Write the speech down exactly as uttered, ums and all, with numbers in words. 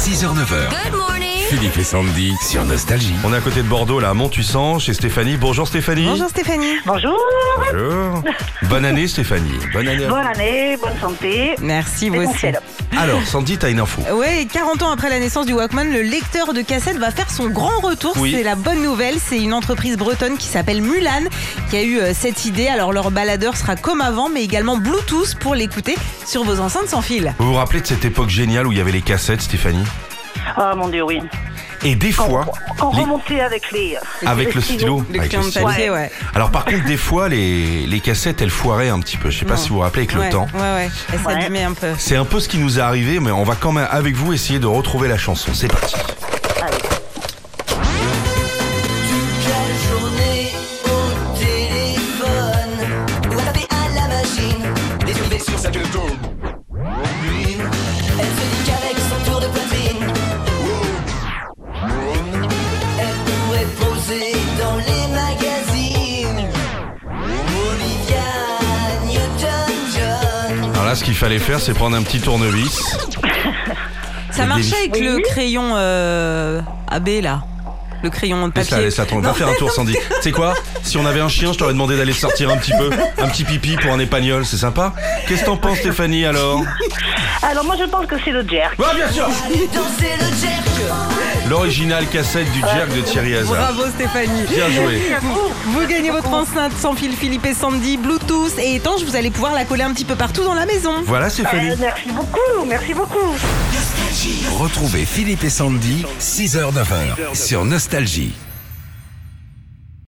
six heures neuf heures. Good morning. Philippe et Sandy sur Nostalgie. On est à côté de Bordeaux, là, à Monthuissan, chez Stéphanie. Bonjour Stéphanie. Bonjour Stéphanie. Bonjour, Bonjour. Bonne année Stéphanie. Bonne année. bonne année, bonne santé. Merci, vous aussi. Essentiel. Alors, Sandy, t'as une info. Ouais, quarante ans après la naissance du Walkman, le lecteur de cassette va faire son grand retour. Oui. C'est la bonne nouvelle. C'est une entreprise bretonne qui s'appelle Mulan qui a eu euh, cette idée. Alors, leur baladeur sera comme avant, mais également Bluetooth pour l'écouter sur vos enceintes sans fil. Vous vous rappelez de cette époque géniale où il y avait les cassettes, Stéphanie? Ah mon Dieu, oui. Et des Quand, fois, quand les- remontait avec les... avec les le stylo. Le avec crayon le de stylo. papier, ouais. Alors par contre, des fois, les, les cassettes, elles foiraient un petit peu. Je sais pas Non. si vous vous rappelez avec ouais, le temps. Ouais, ouais. Elle Ouais. s'abîmait un peu. C'est un peu ce qui nous est arrivé, mais on va quand même, avec vous, essayer de retrouver la chanson. C'est parti. Allez. Quelle journée au téléphone ou à taper à la machine, des nouvelles sur sa gueule d'homme. Elle se dit qu'avec son tour de poitrine, elle pourrait poser dans les magazines. Olivia Newton-John. Alors là, ce qu'il fallait faire, c'est prendre un petit tournevis. Ça Le marchait délice. avec le Oui. crayon euh, A B, là. Le crayon de Laisse-la, papier. laisse-la tomber. Va faire un tour, Sandy. Tu sais quoi? Si on avait un chien, je t'aurais demandé d'aller sortir un petit peu. Un petit pipi pour un épagnol, c'est sympa? Qu'est-ce que t'en penses, Stéphanie, alors? Alors moi je pense que c'est le jerk. Ouais, bien sûr! Allez danser le jerk. L'original cassette du Jerk de Thierry Hazard. Bravo Stéphanie. Bien joué. Vous gagnez votre enceinte sans fil Philippe et Sandy, Bluetooth et étanche. Vous allez pouvoir la coller un petit peu partout dans la maison. Voilà, Stéphanie. Euh, merci beaucoup, merci beaucoup. Retrouvez Philippe et Sandy, six heures neuf heures sur Nostalgie.